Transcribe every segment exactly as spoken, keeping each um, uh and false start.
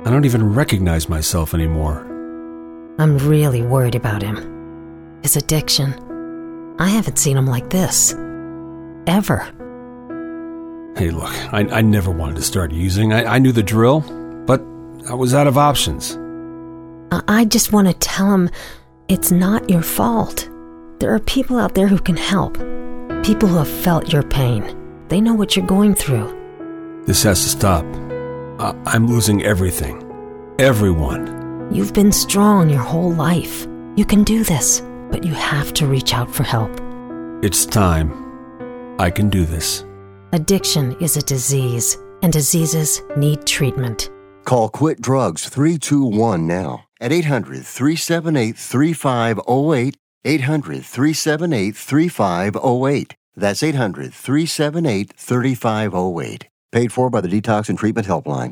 I don't even recognize myself anymore. I'm really worried about him. His addiction. I haven't seen him like this. Ever. Hey, look, I, I never wanted to start using. I, I knew the drill, but I was out of options. I, I just want to tell him it's not your fault. There are people out there who can help. People who have felt your pain. They know what you're going through. This has to stop. I, I'm losing everything. Everyone. You've been strong your whole life. You can do this, but you have to reach out for help. It's time. I can do this. Addiction is a disease, and diseases need treatment. Call Quit Drugs three two one now at eight hundred, three seven eight, three five zero eight, eight hundred, three seven eight, three five zero eight. That's eight hundred, three seven eight, three five zero eight. Paid for by the Detox and Treatment Helpline.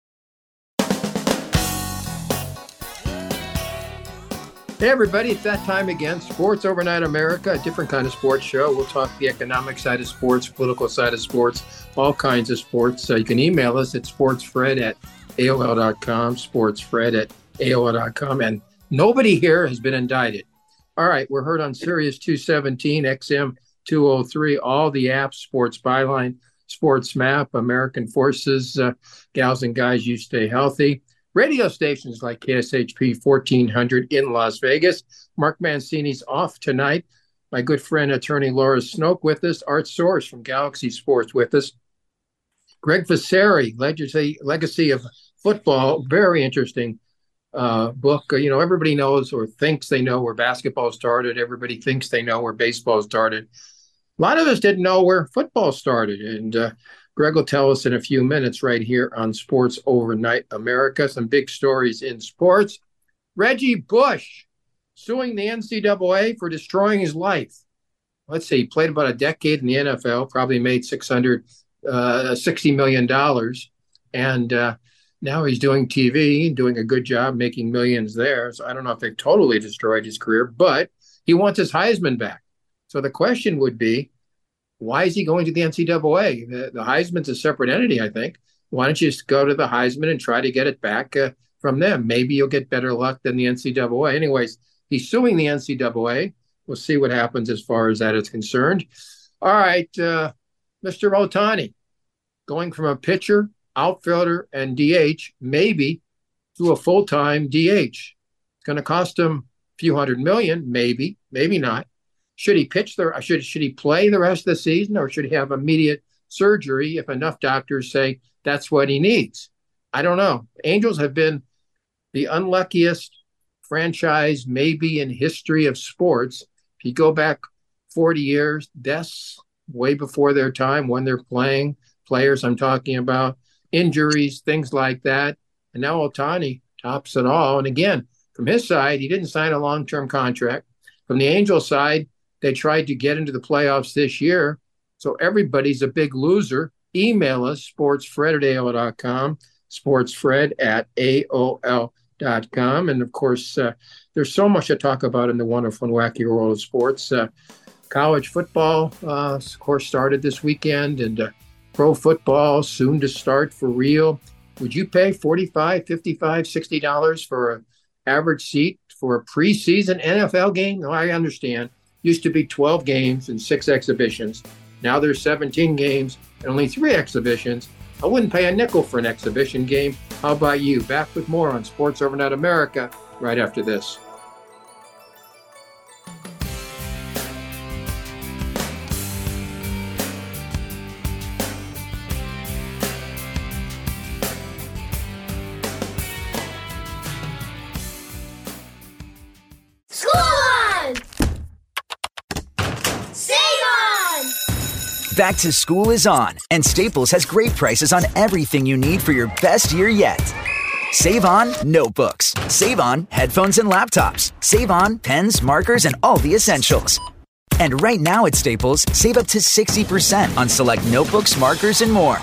Hey everybody, it's that time again. Sports Overnight America, a different kind of sports show. We'll talk the economic side of sports, political side of sports, all kinds of sports. So you can email us at sportsfred at A O L dot com, sportsfred at A O L dot com. And nobody here has been indicted. All right, we're heard on Sirius two seventeen, X M two oh three, all the apps, Sports Byline, Sports Map, American Forces, uh, Gals and Guys, You Stay Healthy. Radio stations like K S H P fourteen hundred in Las Vegas. Mark Mancini's off tonight. My good friend, attorney Laura Snoke with us. Art Source from Galaxy Sports with us. Greg Vasari, Legacy, Legacy of Football. Very interesting uh, book. You know, everybody knows or thinks they know where basketball started. Everybody thinks they know where baseball started. A lot of us didn't know where football started. And uh, Greg will tell us in a few minutes right here on Sports Overnight America. Some big stories in sports. Reggie Bush suing the N C double A for destroying his life. Let's see, he played about a decade in the N F L, probably made six hundred sixty million dollars. And uh, now he's doing T V, doing a good job, making millions there. So I don't know if they totally destroyed his career, but he wants his Heisman back. So the question would be, why is he going to the N C double A? The, the Heisman's a separate entity, I think. Why don't you just go to the Heisman and try to get it back uh, from them? Maybe you'll get better luck than the N C double A. Anyways, he's suing the N C double A. We'll see what happens as far as that is concerned. All right, uh, Mister Ohtani, going from a pitcher, outfielder, and D H, maybe, to a full-time D H. It's going to cost him a few hundred million, maybe, maybe not. Should he pitch the? Should should he play the rest of the season, or should he have immediate surgery if enough doctors say that's what he needs? I don't know. Angels have been the unluckiest franchise maybe in history of sports. If you go back forty years, deaths way before their time when they're playing, players I'm talking about, injuries, things like that. And now Ohtani tops it all. And again, from his side, he didn't sign a long-term contract. From the Angels side, they tried to get into the playoffs this year, so everybody's a big loser. Email us, sportsfred at A O L dot com, sportsfred at A O L dot com. And, of course, uh, there's so much to talk about in the wonderful and wacky world of sports. Uh, college football, uh, of course, started this weekend, and uh, pro football soon to start for real. Would you pay forty-five dollars, fifty-five dollars, sixty dollars for an average seat for a preseason N F L game? No, I understand. Used to be twelve games and six exhibitions. Now there's seventeen games and only three exhibitions. I wouldn't pay a nickel for an exhibition game. How about you? Back with more on Sports Overnight America right after this. Back to school is on, and Staples has great prices on everything you need for your best year yet. Save on notebooks. Save on headphones and laptops. Save on pens, markers, and all the essentials. And right now at Staples, save up to sixty percent on select notebooks, markers, and more.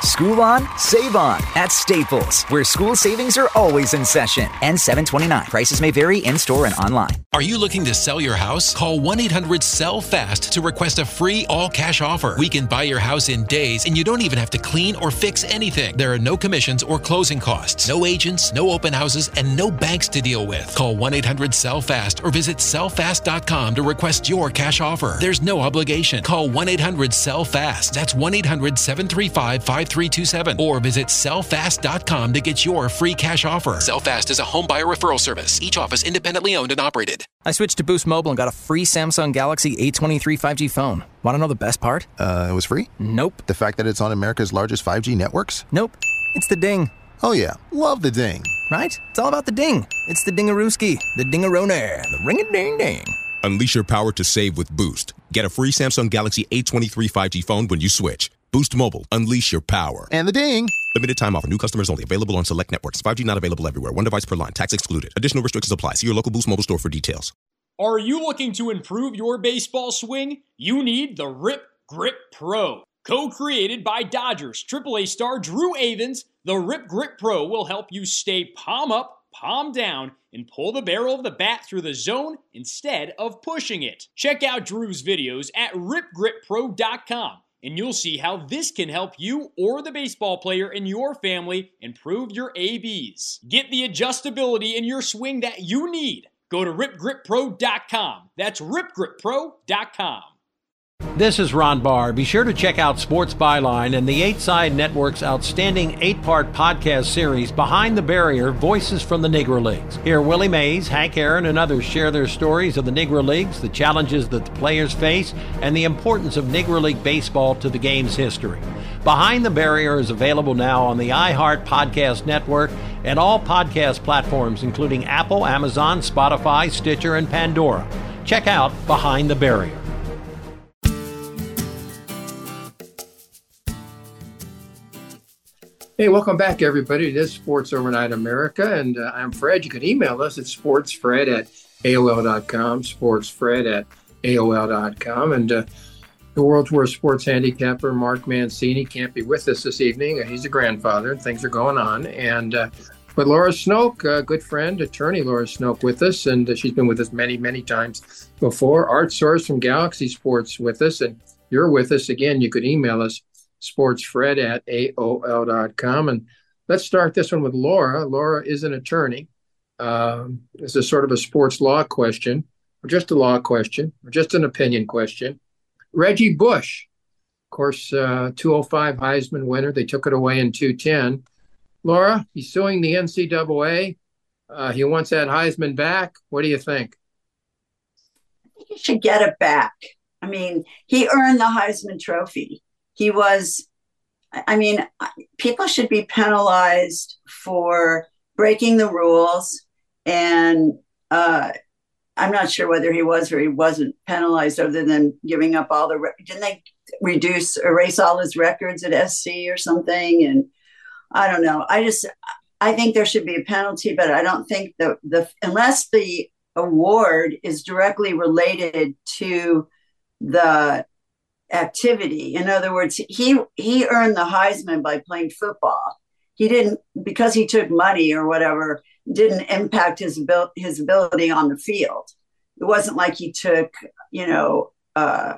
School on, save on at Staples, where school savings are always in session. N seven twenty-nine. Prices may vary in-store and online. Are you looking to sell your house? Call one eight hundred sell fast to request a free all-cash offer. We can buy your house in days, and you don't even have to clean or fix anything. There are no commissions or closing costs, no agents, no open houses, and no banks to deal with. Call one eight hundred sell fast or visit sell fast dot com to request your cash offer. There's no obligation. Call one eight hundred sell fast. That's one eight hundred seven three five five three two seven or visit sell fast dot com to get your free cash offer. SellFast is a home buyer referral service. Each office independently owned and operated. I switched to Boost Mobile and got a free Samsung Galaxy A twenty-three five G phone. Want to know the best part? Uh, it was free? Nope. The fact that it's on America's largest five G networks? Nope. It's the ding. Oh yeah, love the ding. Right? It's all about the ding. It's the dingarooski, the dingarone, the ring-a-ding-ding. Unleash your power to save with Boost. Get a free Samsung Galaxy A twenty-three five G phone when you switch. Boost Mobile. Unleash your power. And the ding. Limited time offer. New customers only. Available on select networks. five G not available everywhere. One device per line. Tax excluded. Additional restrictions apply. See your local Boost Mobile store for details. Are you looking to improve your baseball swing? You need the Rip Grip Pro. Co-created by Dodgers triple A star Drew Avans, the Rip Grip Pro will help you stay palm up, palm down, and pull the barrel of the bat through the zone instead of pushing it. Check out Drew's videos at rip grip pro dot com, and you'll see how this can help you or the baseball player in your family improve your A Bs. Get the adjustability in your swing that you need. Go to rip grip pro dot com. That's rip grip pro dot com. This is Ron Barr. Be sure to check out Sports Byline and the eight side Network's outstanding eight-part podcast series, Behind the Barrier, Voices from the Negro Leagues. Here, Willie Mays, Hank Aaron, and others share their stories of the Negro Leagues, the challenges that the players face, and the importance of Negro League baseball to the game's history. Behind the Barrier is available now on the iHeart Podcast Network and all podcast platforms, including Apple, Amazon, Spotify, Stitcher, and Pandora. Check out Behind the Barrier. Hey, welcome back, everybody. This is Sports Overnight America, and uh, I'm Fred. You can email us at sportsfred at A O L dot com, sportsfred at A O L dot com. And uh, the world's worst sports handicapper, Mark Mancini, can't be with us this evening. Uh, he's a grandfather, and things are going on. And uh, but Laura Snoke, a good friend, attorney Laura Snoke, with us, and uh, she's been with us many, many times before. Art Source from Galaxy Sports with us, and you're with us again. You could email us sportsfred at A O L dot com. And let's start this one with Laura. Laura is an attorney. Um, this is sort of a sports law question, or just a law question, or just an opinion question. Reggie Bush, of course, uh, two oh five Heisman winner. They took it away in two ten. Laura, he's suing the N C double A. Uh, he wants that Heisman back. What do you think? I think he should get it back. I mean, he earned the Heisman Trophy. He was, I mean, people should be penalized for breaking the rules. And uh, I'm not sure whether he was or he wasn't penalized other than giving up all the, didn't they reduce, erase all his records at S C or something? And I don't know. I just, I think there should be a penalty, but I don't think the, the unless the award is directly related to the activity. In other words, he he earned the Heisman by playing football. He didn't, because he took money or whatever, didn't impact his abil- his ability on the field. It wasn't like he took, you know, uh,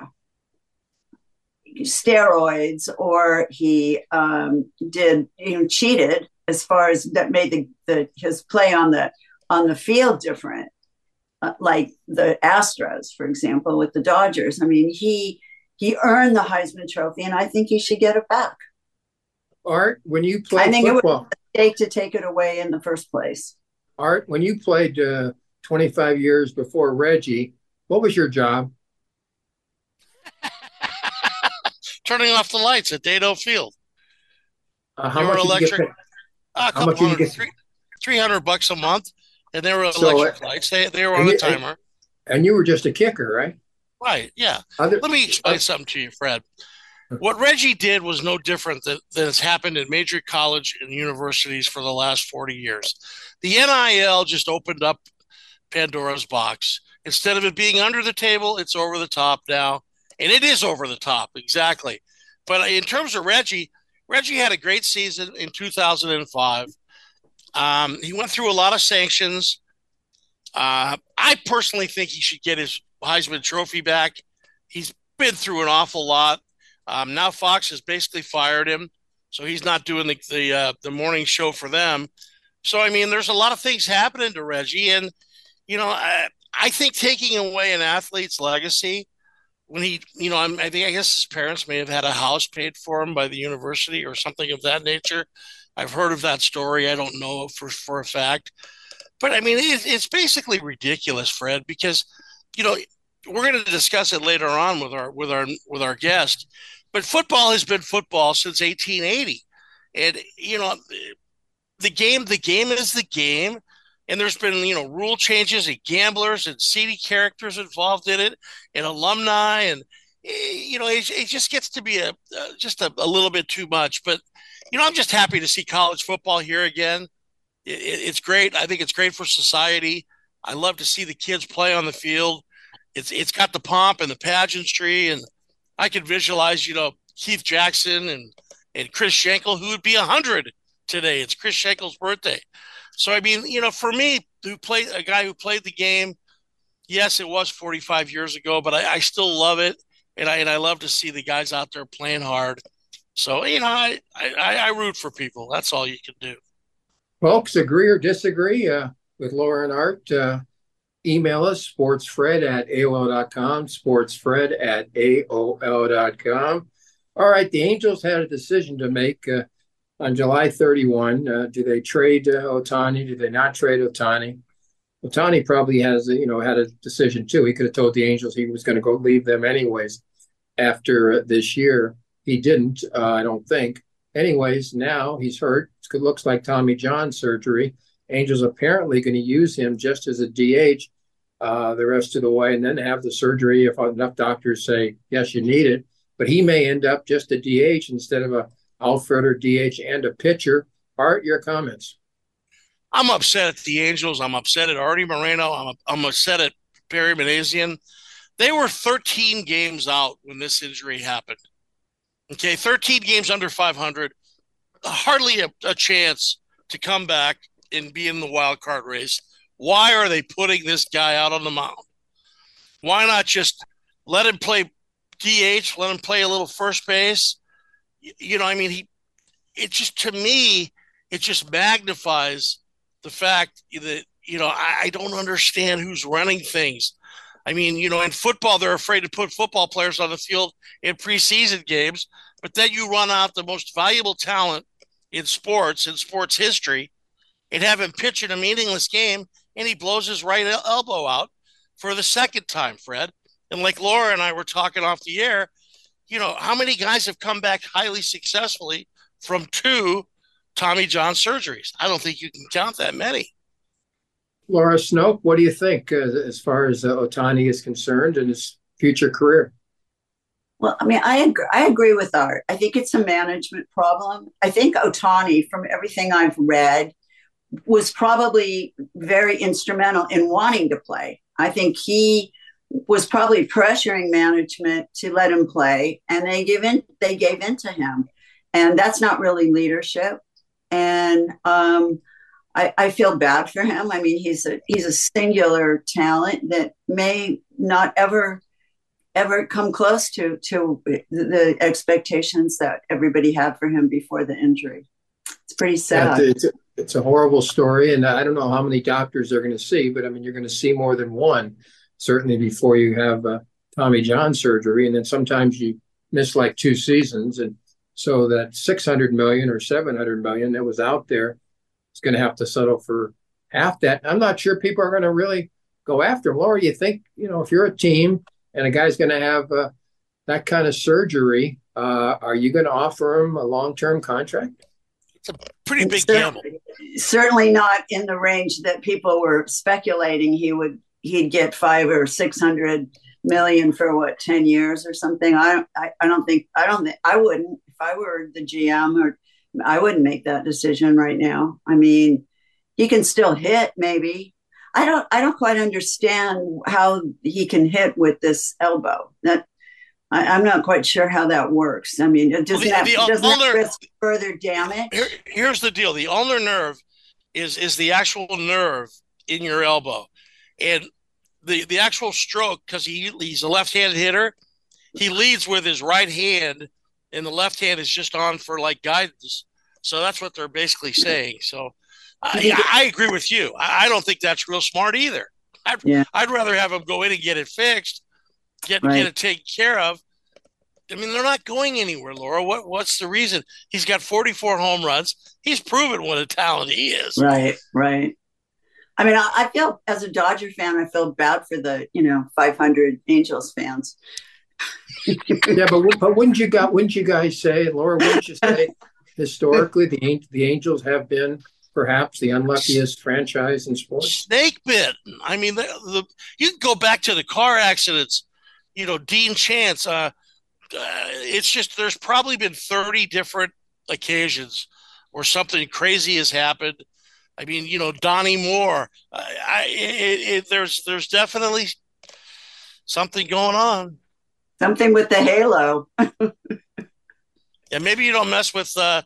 steroids or he um, did, you know, cheated as far as that made the, the his play on the on the field different. Uh, like the Astros, for example, with the Dodgers. I mean, he. He earned the Heisman Trophy, and I think he should get it back. Art, when you played I think football, it was a mistake to take it away in the first place. Art, when you played uh, twenty-five years before Reggie, what was your job? Turning off the lights at Dado Field. Uh, how much did you get paid? Uh, a couple much did you hundred, get? three, three hundred bucks a month, and they were So, electric uh, lights. They they were and on a you- timer. And you were just a kicker, right? Right, yeah. Other- Let me explain something to you, Fred. What Reggie did was no different than, than has happened in major college and universities for the last forty years. The N I L just opened up Pandora's box. Instead of it being under the table, it's over the top now. And it is over the top, exactly. But in terms of Reggie, Reggie had a great season in two thousand five. Um, he went through a lot of sanctions. Uh, I personally think he should get his Heisman Trophy back. He's been through an awful lot. Um, now Fox has basically fired him, so he's not doing the the, uh, the morning show for them. So, I mean, there's a lot of things happening to Reggie. And, you know, I, I think taking away an athlete's legacy when he, you know, I'm, I think I guess his parents may have had a house paid for him by the university or something of that nature. I've heard of that story. I don't know for, for a fact. But, I mean, it, it's basically ridiculous, Fred, because, you know, we're going to discuss it later on with our with our with our guest. But football has been football since eighteen eighty, and you know, the game the game is the game, and there's been you know rule changes and gamblers and seedy characters involved in it, and alumni, and you know, it, it just gets to be a uh, just a, a little bit too much. But you know, I'm just happy to see college football here again. It, it, it's great. I think it's great for society. I love to see the kids play on the field. It's it's got the pomp and the pageantry, and I could visualize, you know, Keith Jackson and, and Chris Schenkel, who would be one hundred today. It's Chris Schenkel's birthday. So, I mean, you know, for me, who played a guy who played the game, yes, it was forty-five years ago, but I, I still love it, and I and I love to see the guys out there playing hard. So, you know, I I, I root for people. That's all you can do. Folks, agree or disagree uh, with Laura and Art? Uh, email us, sportsfred at A O L dot com, sportsfred at A O L dot com. All right, the Angels had a decision to make uh, on July thirty-first. Uh, do they trade uh, Ohtani? Do they not trade Ohtani? Ohtani probably has, you know, had a decision too. He could have told the Angels he was going to go leave them anyways after this year. He didn't, uh, I don't think. Anyways, now he's hurt. It looks like Tommy John surgery. Angels apparently going to use him just as a D H uh, the rest of the way, and then have the surgery if enough doctors say, yes, you need it. But he may end up just a D H instead of a outfielder, D H, and a pitcher. Art, your comments? I'm upset at the Angels. I'm upset at Artie Moreno. I'm, I'm upset at Perry Minasian. They were thirteen games out when this injury happened. Okay, thirteen games under five hundred. Hardly a, a chance to come back and be in the wild card race. Why are they putting this guy out on the mound? Why not just let him play D H, let him play a little first base? You know, I mean, he, it just, to me, it just magnifies the fact that, you know, I, I don't understand who's running things. I mean, you know, in football, they're afraid to put football players on the field in preseason games, but then you run out the most valuable talent in sports, in sports history, and have him pitch in a meaningless game, and he blows his right el- elbow out for the second time, Fred. And like Laura and I were talking off the air, you know, how many guys have come back highly successfully from two Tommy John surgeries? I don't think you can count that many. Laura Snoke, what do you think uh, as far as uh, Ohtani is concerned and his future career? Well, I mean, I agree, I agree with Art. I think it's a management problem. I think Ohtani, from everything I've read, was probably very instrumental in wanting to play. I think he was probably pressuring management to let him play, and they gave in. They gave in to him, and that's not really leadership. And um, I, I feel bad for him. I mean, he's a he's a singular talent that may not ever ever come close to to the expectations that everybody had for him before the injury. It's pretty sad. Yeah, it's, a, it's a horrible story, and I don't know how many doctors they're going to see, but I mean, you're going to see more than one, certainly before you have uh, Tommy John surgery, and then sometimes you miss like two seasons, and so that six hundred million or seven hundred million that was out there is going to have to settle for half that. I'm not sure people are going to really go after him. Laura, you think, you know, if you're a team and a guy's going to have uh, that kind of surgery, uh, are you going to offer him a long-term contract? It's a pretty big certainly, gamble. Certainly not in the range that people were speculating he would. He'd get five or six hundred million for what, ten years or something. I don't. I, I don't think. I don't think. I wouldn't if I were the G M, or I wouldn't make that decision right now. I mean, he can still hit, maybe. I don't. I don't quite understand how he can hit with this elbow. That I, I'm not quite sure how that works. I mean, it doesn't, well, have, the, the doesn't ulnar, have risk further damage. Here, here's the deal. The ulnar nerve is, is the actual nerve in your elbow. And the, the actual stroke, because he, he's a left-handed hitter, he leads with his right hand, and the left hand is just on for, like, guidance. So that's what they're basically saying. So I, I agree with you. I, I don't think that's real smart either. I'd, yeah. I'd rather have him go in and get it fixed, get, right. get it taken care of. I mean, they're not going anywhere, Laura. What What's the reason? He's got forty-four home runs. He's proven what a talent he is. Right, right. I mean, I, I feel, as a Dodger fan, I feel bad for the, you know, five hundred Angels fans. Yeah, but but wouldn't you got wouldn't you guys say, Laura? Wouldn't you say historically the the Angels have been perhaps the unluckiest franchise in sports? Snake bitten. I mean, the, the you can go back to the car accidents. You know, Dean Chance. Uh, uh, it's just there's probably been thirty different occasions where something crazy has happened. I mean, you know, Donnie Moore. Uh, I it, it, there's there's definitely something going on. Something with the halo. Yeah, maybe you don't mess with uh,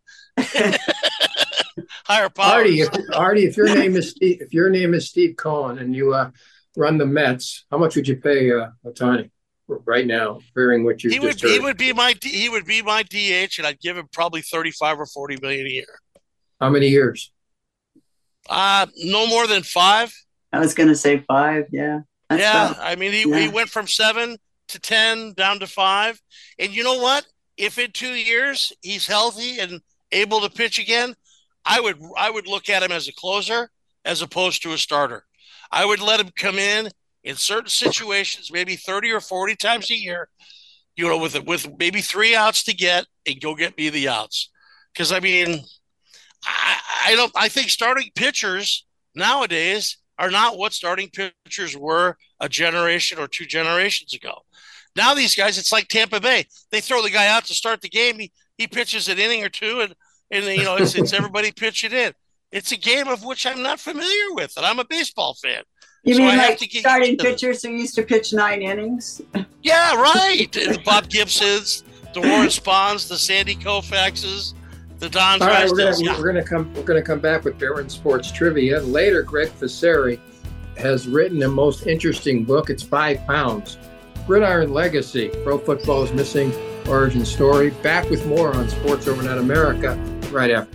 higher powers. Artie, if, Artie, if your name is Steve, if your name is Steve Cohen and you uh, run the Mets, how much would you pay uh, Ohtani right now? Hearing what you he just would, heard. he would be my he would be my D H, and I'd give him probably thirty-five or forty million a year. How many years? Uh no more than five. I was going to say five. Yeah. That's yeah, about, I mean, he yeah. he went from seven to ten down to five, and you know what? If in two years he's healthy and able to pitch again, I would I would look at him as a closer as opposed to a starter. I would let him come in in certain situations, maybe thirty or forty times a year, you know, with with maybe three outs to get, and go get me the outs. Because I mean, I, I don't. I think starting pitchers nowadays are not what starting pitchers were a generation or two generations ago. Now these guys, it's like Tampa Bay. They throw the guy out to start the game. He he pitches an inning or two, and and you know it's, it's everybody pitching in. It's a game of which I'm not familiar with, and I'm a baseball fan. You so mean I like have to get starting pitchers who used to pitch nine innings? Yeah, right. The Bob Gibsons, the Warren Spahns, the Sandy Koufaxes, the Don. All right, we're gonna, yeah. we're gonna come. We're gonna come back with Barron Sports Trivia later. Greg Fasseri has written a most interesting book. It's five pounds. Gridiron Legacy, Pro Football's Missing Origin Story. Back with more on Sports Overnight America right after.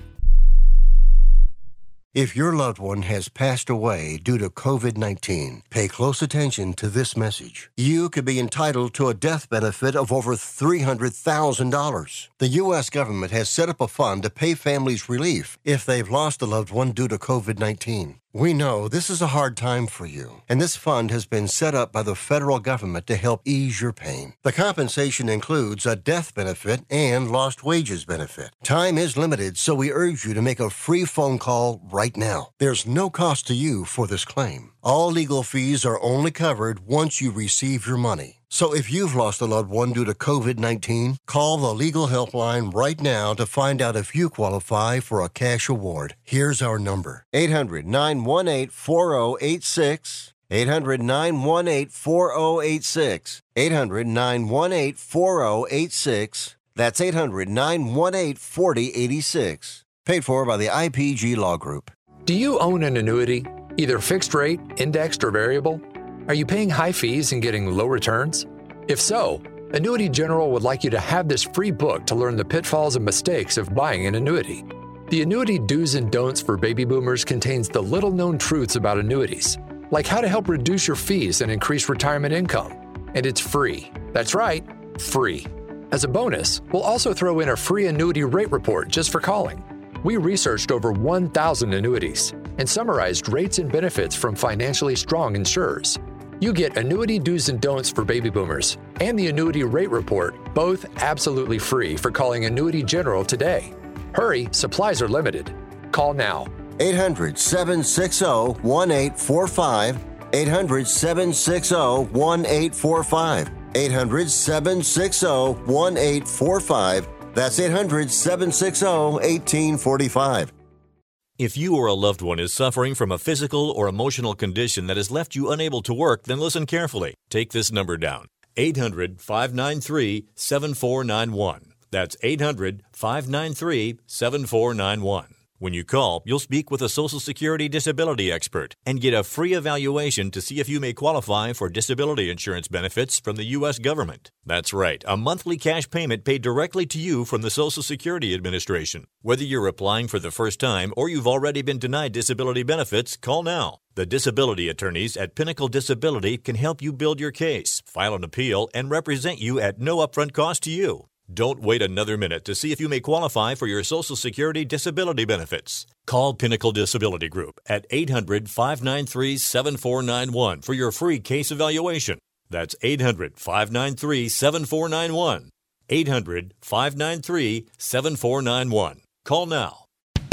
If your loved one has passed away due to covid nineteen, pay close attention to this message. You could be entitled to a death benefit of over three hundred thousand dollars. The U S government has set up a fund to pay families relief if they've lost a loved one due to covid nineteen. We know this is a hard time for you, and this fund has been set up by the federal government to help ease your pain. The compensation includes a death benefit and lost wages benefit. Time is limited, so we urge you to make a free phone call right now. There's no cost to you for this claim. All legal fees are only covered once you receive your money. So if you've lost a loved one due to covid nineteen, call the legal helpline right now to find out if you qualify for a cash award. Here's our number, eight hundred, nine one eight, four zero eight six, eight hundred, nine one eight, four zero eight six, eight hundred, nine one eight, four zero eight six. That's eight hundred, nine one eight, four zero eight six. Paid for by the I P G Law Group. Do you own an annuity, either fixed rate, indexed, or variable? Are you paying high fees and getting low returns? If so, Annuity General would like you to have this free book to learn the pitfalls and mistakes of buying an annuity. The Annuity Do's and Don'ts for Baby Boomers contains the little-known truths about annuities, like how to help reduce your fees and increase retirement income. And it's free. That's right, free. As a bonus, we'll also throw in a free annuity rate report just for calling. We researched over one thousand annuities and summarized rates and benefits from financially strong insurers. You get Annuity Do's and Don'ts for Baby Boomers and the Annuity Rate Report, both absolutely free for calling Annuity General today. Hurry, supplies are limited. Call now. eight hundred, seven six zero, one eight four five. eight hundred, seven six zero, one eight four five. eight hundred, seven six zero, one eight four five. That's eight hundred, seven six zero, one eight four five. If you or a loved one is suffering from a physical or emotional condition that has left you unable to work, then listen carefully. Take this number down. eight hundred, five nine three, seven four nine one. That's eight hundred, five nine three, seven four nine one. When you call, you'll speak with a Social Security disability expert and get a free evaluation to see if you may qualify for disability insurance benefits from the U S government. That's right, a monthly cash payment paid directly to you from the Social Security Administration. Whether you're applying for the first time or you've already been denied disability benefits, call now. The disability attorneys at Pinnacle Disability can help you build your case, file an appeal, and represent you at no upfront cost to you. Don't wait another minute to see if you may qualify for your Social Security disability benefits. Call Pinnacle Disability Group at eight hundred, five nine three, seven four nine one for your free case evaluation. That's eight hundred, five nine three, seven four nine one. eight hundred, five nine three, seven four nine one. Call now.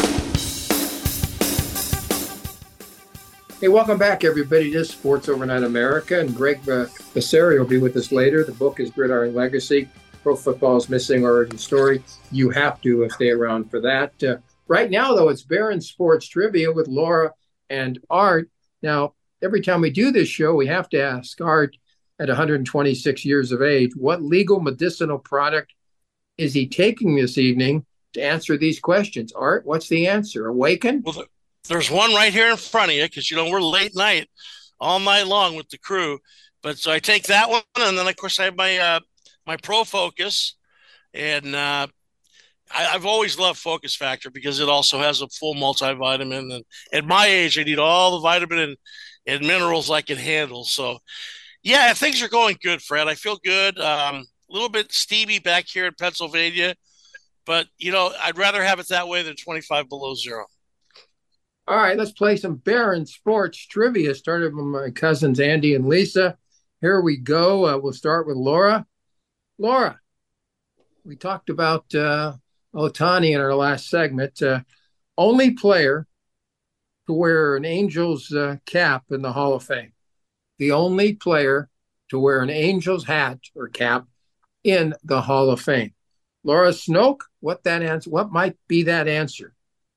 Hey, welcome back, everybody. This is Sports Overnight America, and Greg uh, Basseri will be with us later. The book is Gridiron Legacy, Pro Football's Missing Origin Story. You have to uh, stay around for that. Uh, right now, though, it's Barron Sports Trivia with Laura and Art. Now, every time we do this show, we have to ask Art, at one hundred twenty-six years of age, what legal medicinal product is he taking this evening to answer these questions? Art, what's the answer? Awaken? Well, there's one right here in front of you because, you know, we're late night all night long with the crew. But so I take that one, and then, of course, I have my uh, my Pro Focus, and uh, I, I've always loved Focus Factor because it also has a full multivitamin. And at my age, I need all the vitamin and, and minerals I can handle. So, yeah, things are going good, Fred. I feel good. Um, a little bit steamy back here in Pennsylvania, but, you know, I'd rather have it that way than twenty-five below zero. All right, let's play some Barron Sports Trivia, started with my cousins Andy and Lisa. Here we go. Uh, we'll start with Laura. Laura, we talked about uh, Ohtani in our last segment. Uh, only player to wear an Angels uh, cap in the Hall of Fame. The only player to wear an Angels hat or cap in the Hall of Fame. Laura Snoke, what that answer? What might be that answer?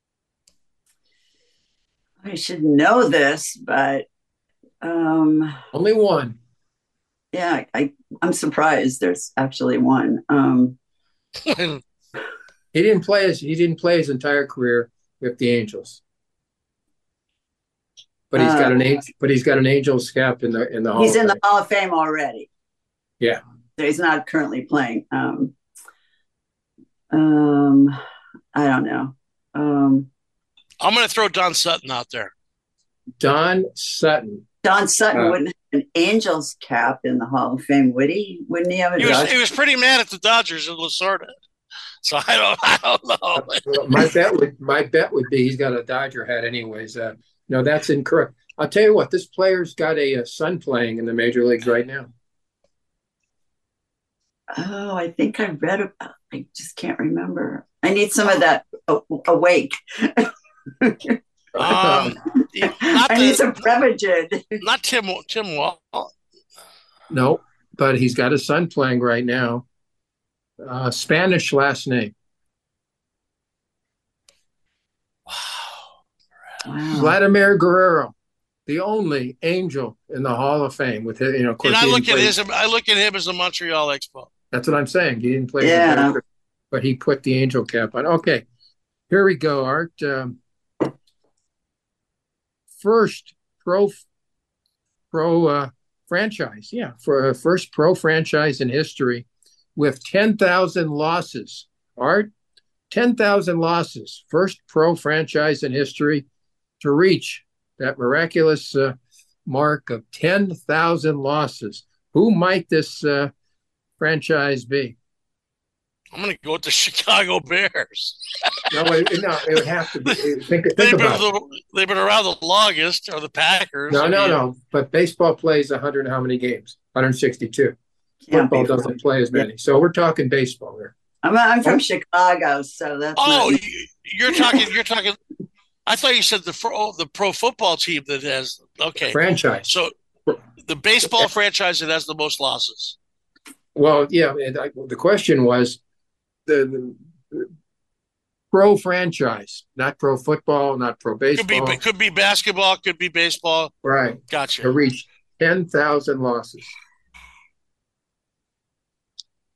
I should know this, but um, only one. Yeah, I, I'm surprised there's actually one. Um, he didn't play his he didn't play his entire career with the Angels, but he's uh, got an but he's got an Angels cap in the in the Hall. He's of in Fame. the Hall of Fame already. Yeah, so he's not currently playing. Um, um, I don't know. Um, I'm going to throw Don Sutton out there. Don Sutton. Don Sutton uh, wouldn't have an Angels cap in the Hall of Fame, would he? Wouldn't he have a he was, he was pretty mad at the Dodgers in Lasorda. So I don't, I don't know. uh, my bet would, my bet would be he's got a Dodger hat, anyways. Uh, no, that's incorrect. I'll tell you what, this player's got a, a son playing in the major leagues right now. Oh, I think I read about. I just can't remember. I need some of that awake. Um, I the, need some Prevagen. Not Tim Tim Wall. No, but he's got a son playing right now. Uh, Spanish last name. Wow. Vladimir Guerrero, the only Angel in the Hall of Fame. With you know, of course, and I look at play, his. I look at him as a Montreal Expo. That's what I'm saying. He didn't play, yeah, the but he put the Angel cap on. Okay, here we go, Art. Um, First pro pro uh, franchise, yeah, for a first pro franchise in history with ten thousand losses. Art, ten thousand losses. First pro franchise in history to reach that miraculous uh, mark of ten thousand losses. Who might this uh, franchise be? I'm going to go with the Chicago Bears. no, it, no, it would have to be. Think, think they've, about been the, they've been around the longest, or the Packers. No, I no, mean, no. But baseball plays one hundred how many games? one hundred sixty-two. Football doesn't play as many. So we're talking baseball here. I'm, I'm from oh. Chicago, so that's. Oh, not... you're talking. You're talking. I thought you said the oh, the pro football team that has okay franchise. So the baseball franchise that has the most losses. Well, yeah. And I, the question was. The, the pro franchise, not pro football, not pro baseball. Could be, could be basketball, could be baseball. Right. Gotcha. To reach ten thousand losses.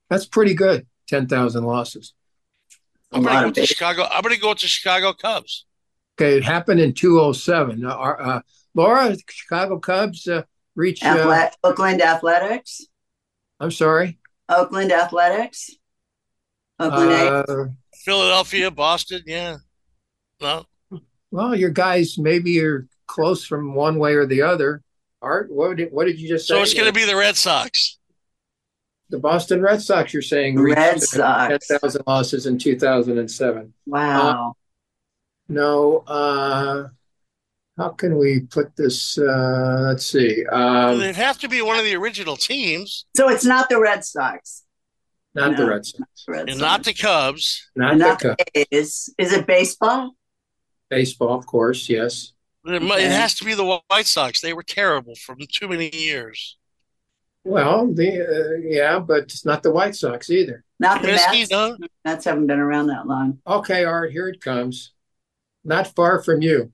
That's pretty good. ten thousand losses. I'm going to go with the Chicago. I'm going to go with the Chicago Cubs. Okay, it happened in two oh seven. Uh, uh, Laura, Chicago Cubs uh, reached uh, Athlet- Oakland Athletics. I'm sorry. Oakland Athletics. Oakland uh, A's. Philadelphia, Boston. Yeah. No. Well, your guys maybe are close from one way or the other. Art, what did what did you just say? So it's going to be the Red Sox. The Boston Red Sox, you're saying, reached Red Sox. ten thousand losses in two thousand seven. Wow. Uh, no, uh, how can we put this? Uh, let's see. Um, They'd have to be one of the original teams. So it's not the Red Sox. Not No, the Red Sox. not the Red And Sox. not the Cubs. Not And the not Cubs. the A's. Is it baseball? Baseball, of course, yes. It, might, it has to be the White Sox. They were terrible for too many years. Well, the uh, yeah, but it's not the White Sox either. Not the Trubisky, Mets. no? Mets haven't been around that long. Okay, Art, here it comes. Not far from you.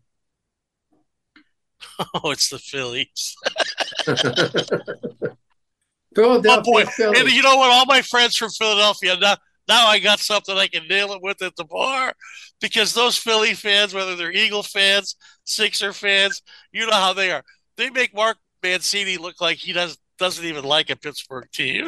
Oh, it's the Phillies. Philadelphia Oh boy! Phillies. And you know what? All my friends from Philadelphia now. Now I got something I can nail it with at the bar, because those Philly fans, whether they're Eagle fans, Sixer fans, you know how they are. They make Mark Mancini look like he does doesn't even like a Pittsburgh team.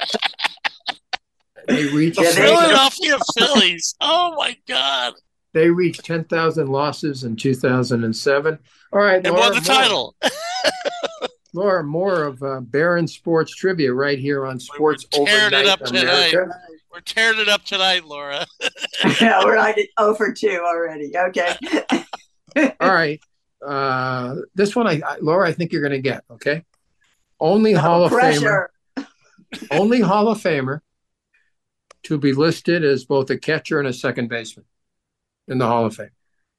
They reached The Philadelphia Phillies. Oh my God! They reached ten thousand losses in two thousand seven. All right, And Laura, won the more- title. Laura, more of uh, Barron Sports Trivia right here on Sports Tearing Overnight it up tonight. America. We're tearing it up tonight, Laura. Yeah, we're like oh for two already. Okay. All right. Uh, this one, I, I Laura, I think you're going to get, okay? Only Hall of Famer. Pressure. Only Hall of Famer to be listed as both a catcher and a second baseman in the Hall of Fame.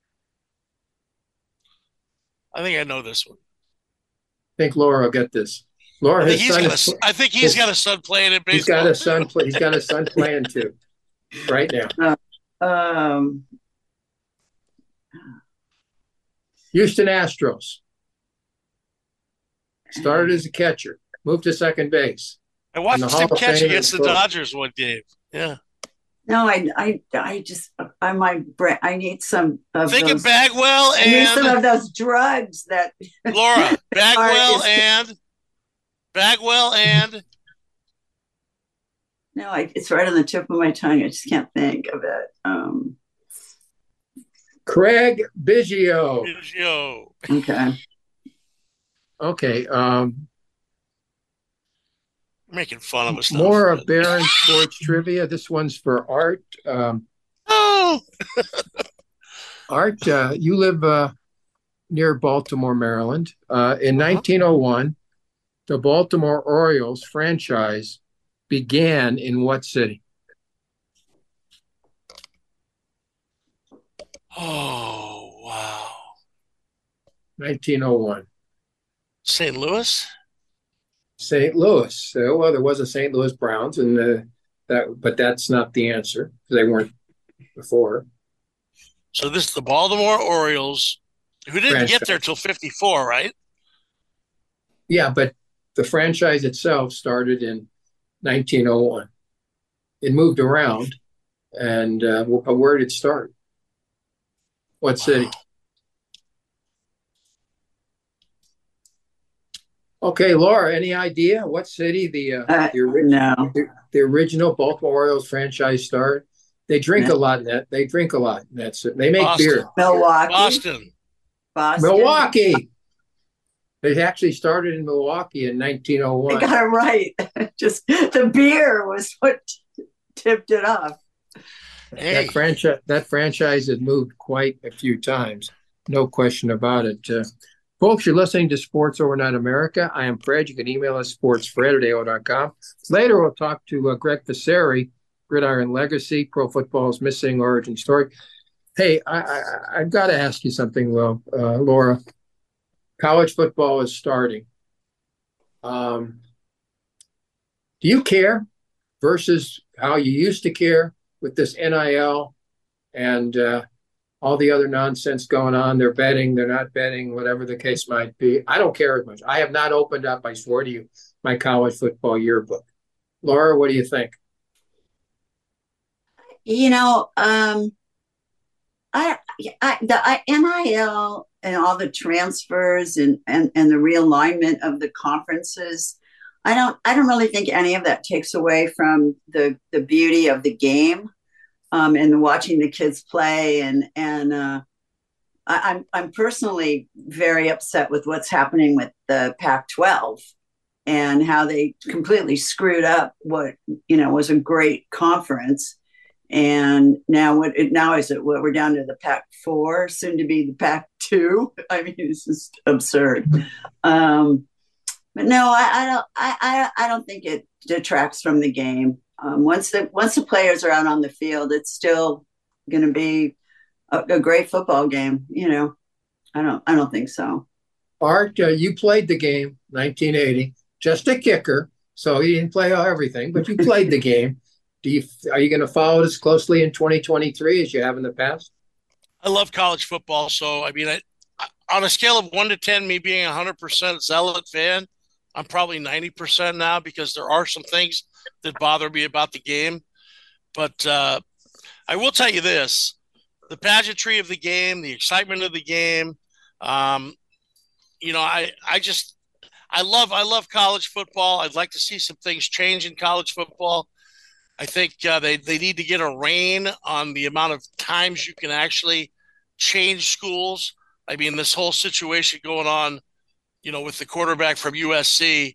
I think I know this one. I think Laura will get this. Laura, I think his he's son got is, a, I think he's his- got a son playing in baseball. he's got a son. Play, he's got a son playing too, right now. Um, Houston Astros. Started as a catcher, moved to second base. I watched in the Hall him of catch Fame against the and- Dodgers one game. Yeah. no, I, I, I just, I my brain. I need some of Think those. of Bagwell I need some of and those drugs that Laura. Bagwell Art is- and Bagwell and No, I, it's right on the tip of my tongue. I just can't think of it. Um, Craig Biggio. Biggio. okay. Okay. Um, Making fun of us. now. more of Barron Sports Trivia. This one's for Art. Um, Oh, Art, uh, you live uh, near Baltimore, Maryland. Uh, in nineteen oh one, the Baltimore Orioles franchise began in what city? oh, wow. nineteen oh one. Saint Louis. Saint Louis. So, well, there was a Saint Louis Browns, and uh, that, but that's not the answer. They weren't before. So this is the Baltimore Orioles, who didn't Franchise. get there till fifty-four, right? Yeah, but the franchise itself started in nineteen oh one. It moved around, and uh, wh- where did it start? What city? Okay, Laura, any idea what city the uh, Uh, the, ori- no. the, the original Baltimore Orioles franchise started? They drink No. a lot in that. They drink a lot. in that city. They make Boston. beer. Milwaukee. Boston. Boston. Milwaukee. They actually started in Milwaukee in nineteen oh I one. got it right. Just the beer was what tipped it off. Hey, That franchise that franchise has moved quite a few times, no question about it. Uh, folks, you're listening to Sports Overnight America. I am Fred. You can email us sportsfred at A O L dot com. Later, we'll talk to uh, Greg Faseri, Gridiron Legacy, Pro Football's Missing Origin Story. Hey, I, I, I've got to ask you something, well, uh, Laura. College football is starting. Um, do you care versus how you used to care with this N I L and uh, all the other nonsense going on? They're betting, they're not betting, whatever the case might be. I don't care as much. I have not opened up, I swear to you, my college football yearbook. Laura, what do you think? You know, um, I, I the N I L and all the transfers and, and, and the realignment of the conferences, I don't I don't really think any of that takes away from the the beauty of the game, um, and watching the kids play. And and uh, I, I'm I'm personally very upset with what's happening with the Pac twelve and how they completely screwed up what you know was a great conference. And now what it now is it what we're down to the Pac four, soon to be the Pac two. I mean, it's just absurd. Um, but no, I, I don't. I, I I don't think it detracts from the game. Um, once the once the players are out on the field, it's still going to be a, a great football game. You know, I don't. I don't think so. Art, uh, you played the game, nineteen eighty, just a kicker, so you didn't play everything, but you played the game. Do you are you going to follow it as closely in twenty twenty-three as you have in the past? I love college football, so I mean, I, on a scale of one to ten, me being a one hundred percent zealot fan, I'm probably ninety percent now because there are some things that bother me about the game. But uh, I will tell you this, the pageantry of the game, the excitement of the game, um, you know, I, I just, I love, I love college football. I'd like to see some things change in college football. I think uh, they, they need to get a rein on the amount of times you can actually change schools. I mean, this whole situation going on, you know, with the quarterback from U S C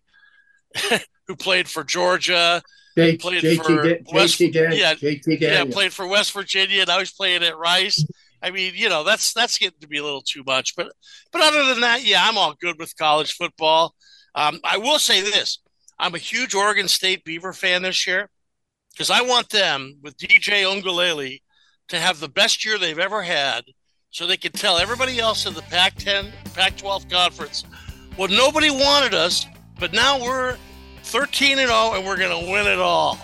who played for Georgia, J- played J T for Dan- West, J T Dan- yeah, J T yeah, Daniels. played for West Virginia. Now he's playing at Rice. I mean, you know, that's that's getting to be a little too much. But but other than that, yeah, I'm all good with college football. Um, I will say this: I'm a huge Oregon State Beaver fan this year because I want them with D J Uiagalelei to have the best year they've ever had, so they can tell everybody else in the Pac ten, Pac twelve conference, well, nobody wanted us, but now we're thirteen and oh, and we're going to win it all.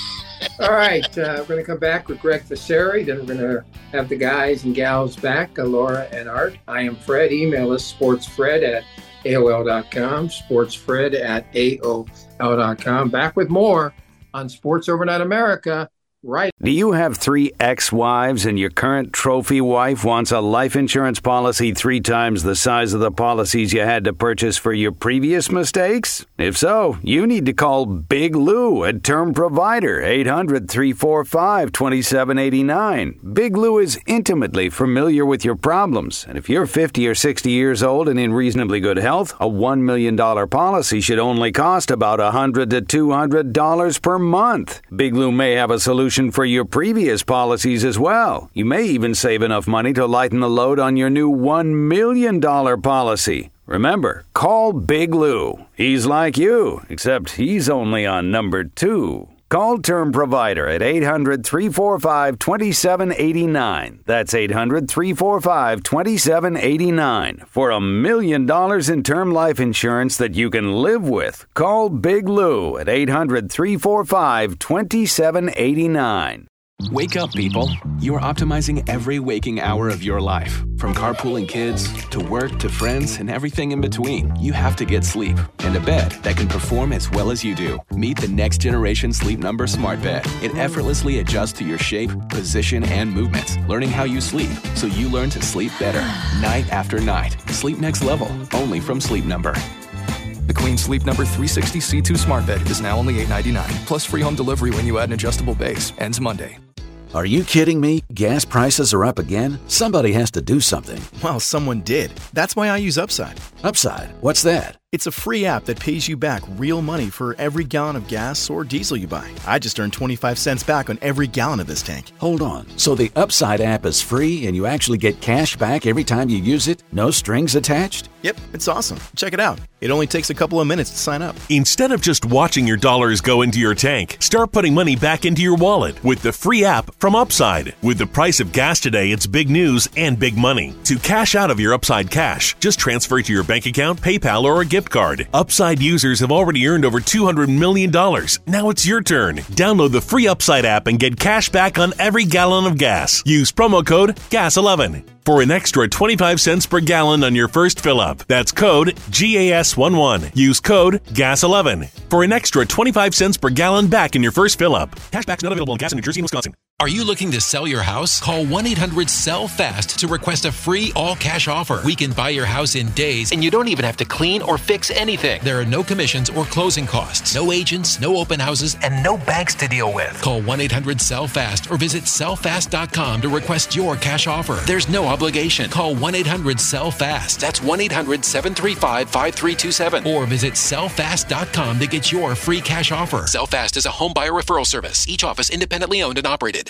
All right, uh, we're going to come back with Greg Fasseri. Then we're going to have the guys and gals back, uh, Laura and Art. I am Fred. Email us, sportsfred at A O L dot com, sportsfred at A O L dot com. Back with more on Sports Overnight America. Right. Do you have three ex-wives and your current trophy wife wants a life insurance policy three times the size of the policies you had to purchase for your previous mistakes? If so, you need to call Big Lou at Term Provider, eight hundred, three four five, two seven eight nine. Big Lou is intimately familiar with your problems, and if you're fifty or sixty years old and in reasonably good health, a one million dollars policy should only cost about one hundred to two hundred dollars per month. Big Lou may have a solution for your previous policies as well. You may even save enough money to lighten the load on your new one million dollars policy. Remember, call Big Lou. He's like you, except he's only on number two. Call Term Provider at eight hundred, three four five, two seven eight nine. That's eight hundred, three four five, two seven eight nine. For a million dollars in term life insurance that you can live with, call Big Lou at eight hundred, three four five, two seven eight nine. Wake up, people. You are optimizing every waking hour of your life. From carpooling kids, to work, to friends, and everything in between. You have to get sleep. And a bed that can perform as well as you do. Meet the next generation Sleep Number Smart Bed. It effortlessly adjusts to your shape, position, and movements. Learning how you sleep, so you learn to sleep better. Night after night. Sleep next level. Only from Sleep Number. The Queen Sleep Number three sixty C two Smart Bed is now only eight ninety-nine. Plus free home delivery when you add an adjustable base. Ends Monday. Are you kidding me? Gas prices are up again? Somebody has to do something. Well, someone did. That's why I use Upside. Upside? What's that? It's a free app that pays you back real money for every gallon of gas or diesel you buy. I just earned twenty-five cents back on every gallon of this tank. Hold on. So the Upside app is free and you actually get cash back every time you use it? No strings attached? Yep, it's awesome. Check it out. It only takes a couple of minutes to sign up. Instead of just watching your dollars go into your tank, start putting money back into your wallet with the free app from Upside. With the price of gas today, it's big news and big money. To cash out of your Upside cash, just transfer it to your bank account, PayPal, or a gift card. Upside users have already earned over two hundred million dollars. Now it's your turn. Download the free Upside app and get cash back on every gallon of gas. Use promo code G A S eleven for an extra twenty-five cents per gallon on your first fill-up. That's code G A S eleven. Use code G A S eleven for an extra twenty-five cents per gallon back in your first fill-up. Cashback's not available in gas in New Jersey and Wisconsin. Are you looking to sell your house? Call one eight hundred sell fast to request a free all-cash offer. We can buy your house in days, and you don't even have to clean or fix anything. There are no commissions or closing costs, no agents, no open houses, and no banks to deal with. Call one eight hundred sell fast or visit sell fast dot com to request your cash offer. There's no obligation. Call one eight hundred sell fast. That's one eight hundred seven three five five three two seven or visit sell fast dot com to get your free cash offer. Sell Fast is a home buyer referral service. Each office independently owned and operated.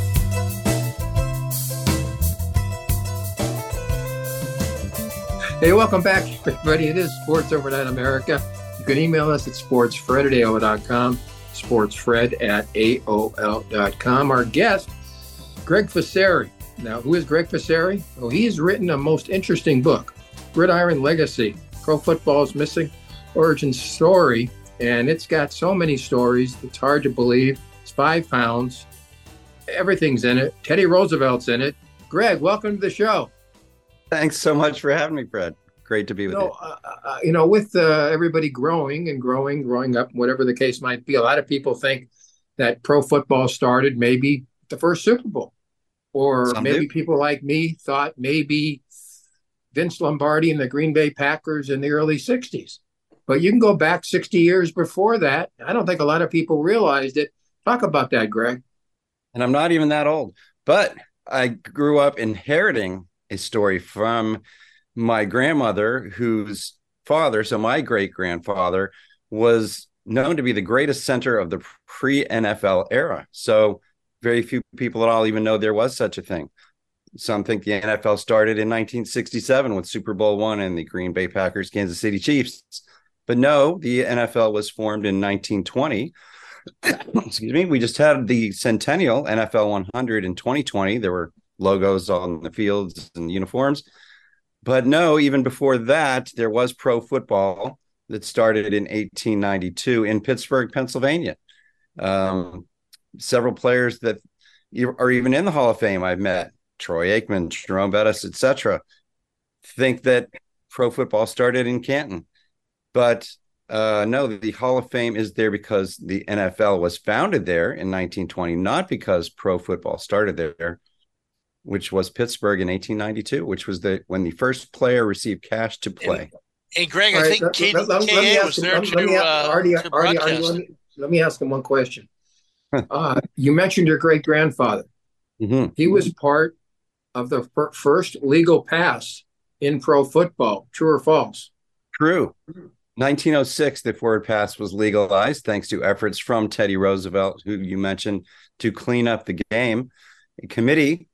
Hey, welcome back, everybody. It is Sports Overnight America. You can email us at sportsfred at A O L dot com, sportsfred at A O L dot com. Our guest, Greg Fasseri. Now, who is Greg Fasseri? Well, he's written a most interesting book, Gridiron Legacy, Pro Football's Missing Origin Story. And it's got so many stories, it's hard to believe. It's five pounds. Everything's in it. Teddy Roosevelt's in it. Greg, welcome to the show. Thanks so much for having me, Fred. Great to be with you. Know, you. Uh, uh, you know, with uh, everybody growing and growing, growing up, whatever the case might be, a lot of people think that pro football started maybe the first Super Bowl. Or Some maybe do. People like me thought maybe Vince Lombardi and the Green Bay Packers in the early sixties. But you can go back sixty years before that. I don't think a lot of people realized it. Talk about that, Greg. And I'm not even that old. But I grew up inheriting a story from my grandmother, whose father, so my great-grandfather, was known to be the greatest center of the pre-N F L era. So very few people at all even know there was such a thing. Some think the N F L started in nineteen sixty-seven with Super Bowl one and the Green Bay Packers, Kansas City Chiefs. But no, the N F L was formed in nineteen twenty. Excuse me. We just had the centennial N F L one hundred in twenty twenty. There were logos on the fields and uniforms. But no, even before that, there was pro football that started in eighteen ninety-two in Pittsburgh, Pennsylvania. Um, several players that are even in the Hall of Fame I've met, Troy Aikman, Jerome Bettis, et cetera, think that pro football started in Canton. But uh, no, the Hall of Fame is there because the N F L was founded there in nineteen twenty, not because pro football started there, which was Pittsburgh in eighteen ninety-two, which was the when the first player received cash to play. Hey, Greg, I think K D K A was there to broadcast. Let me ask him one question. uh, you mentioned your great-grandfather. Mm-hmm. He was part of the fir- first legal pass in pro football. True or false? True. nineteen oh six, the forward pass was legalized thanks to efforts from Teddy Roosevelt, who you mentioned, to clean up the game. A committee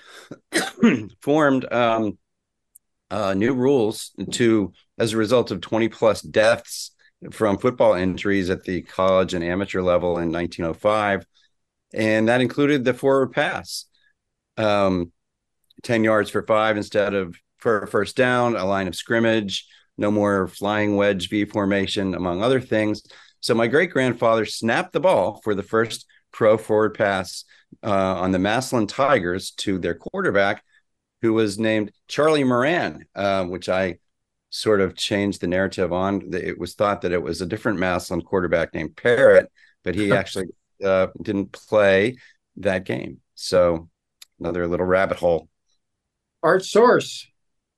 formed um, uh, new rules to, as a result of twenty plus deaths from football injuries at the college and amateur level in nineteen oh five. And that included the forward pass, um, ten yards for five instead of for a first down, a line of scrimmage, no more flying wedge V formation, among other things. So my great-grandfather snapped the ball for the first pro forward pass uh, on the Massillon Tigers to their quarterback, who was named Charlie Moran, uh, which I sort of changed the narrative on. It was thought that it was a different Massillon quarterback named Parrott, but he actually uh, didn't play that game. So another little rabbit hole. Art Source.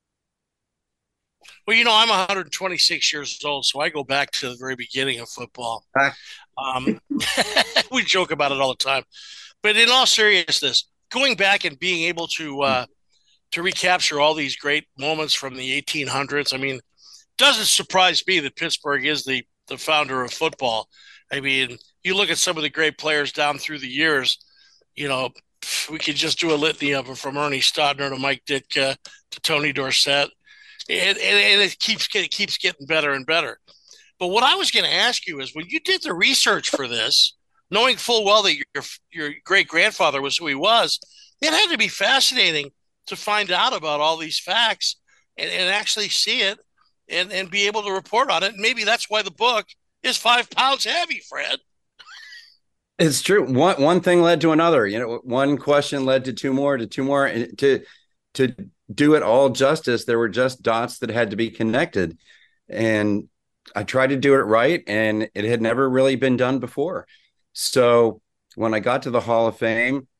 Well, you know, I'm one hundred twenty-six years old, so I go back to the very beginning of football. Um, we joke about it all the time. But in all seriousness, going back and being able to uh, to recapture all these great moments from the eighteen hundreds, I mean, doesn't surprise me that Pittsburgh is the, the founder of football. I mean, you look at some of the great players down through the years, you know, we could just do a litany of them, from Ernie Stodner to Mike Ditka to Tony Dorsett. And, and, and it keeps it keeps getting better and better. But what I was going to ask you is, when you did the research for this, knowing full well that your your great grandfather was who he was, it had to be fascinating to find out about all these facts and, and actually see it and, and be able to report on it. And maybe that's why the book is five pounds heavy, Fred. It's true. One one thing led to another. You know, one question led to two more, to two more, and to to do it all justice, there were just dots that had to be connected. And I tried to do it right, and it had never really been done before. So when I got to the Hall of Fame,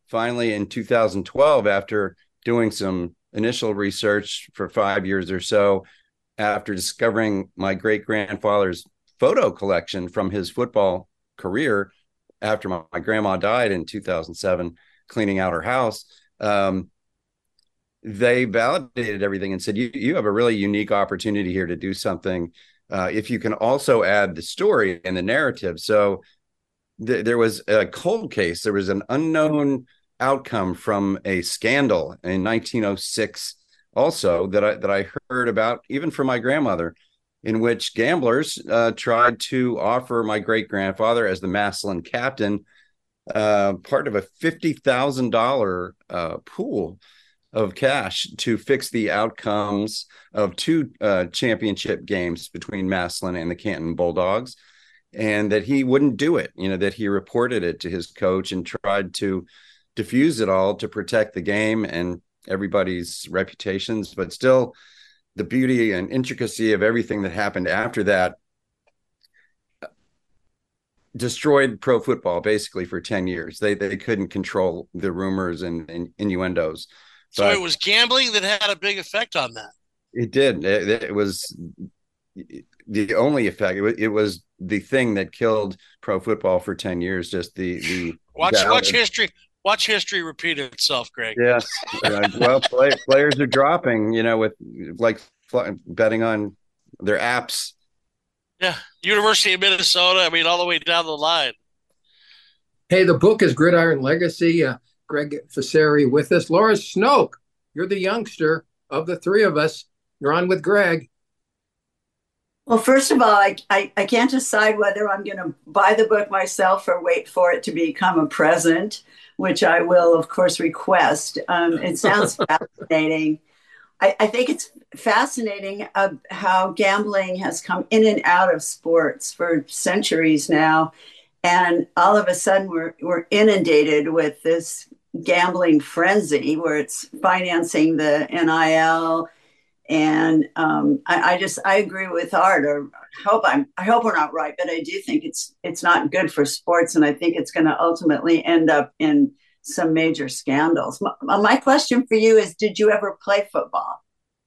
finally in two thousand twelve, after doing some initial research for five years or so, after discovering my great grandfather's photo collection from his football career after my, my grandma died in two thousand seven, cleaning out her house, um, they validated everything and said, you, you have a really unique opportunity here to do something. Uh, if you can also add the story and the narrative. So th- there was a cold case. There was an unknown outcome from a scandal in nineteen oh six also that I, that I heard about, even from my grandmother, in which gamblers uh, tried to offer my great grandfather as the Massillon captain uh, part of a fifty thousand dollars uh, pool of cash to fix the outcomes of two uh, championship games between Massillon and the Canton Bulldogs, and that he wouldn't do it, you know, that he reported it to his coach and tried to diffuse it all to protect the game and everybody's reputations. But still, the beauty and intricacy of everything that happened after that destroyed pro football basically for ten years. They they couldn't control the rumors and, and innuendos. So but it was gambling that had a big effect on that. It did. It, it was the only effect. It was, it was the thing that killed pro football for ten years. Just the the watch valid, watch history. Watch history repeat itself, Greg. Yes. Uh, well, play, players are dropping. You know, with like betting on their apps. Yeah, University of Minnesota. I mean, all the way down the line. Hey, the book is Gridiron Legacy. Uh, Greg Fasseri with us. Laura Snoke, you're the youngster of the three of us. You're on with Greg. Well, first of all, I, I, I can't decide whether I'm going to buy the book myself or wait for it to become a present, which I will, of course, request. Um, it sounds fascinating. I, I think it's fascinating uh, how gambling has come in and out of sports for centuries now. And all of a sudden, we're, we're inundated with this gambling frenzy where it's financing the N I L. And um, I, I just I agree with Art. Or hope I'm I hope we're not right, but I do think it's it's not good for sports, and I think it's going to ultimately end up in some major scandals. My, my question for you is: did you ever play football?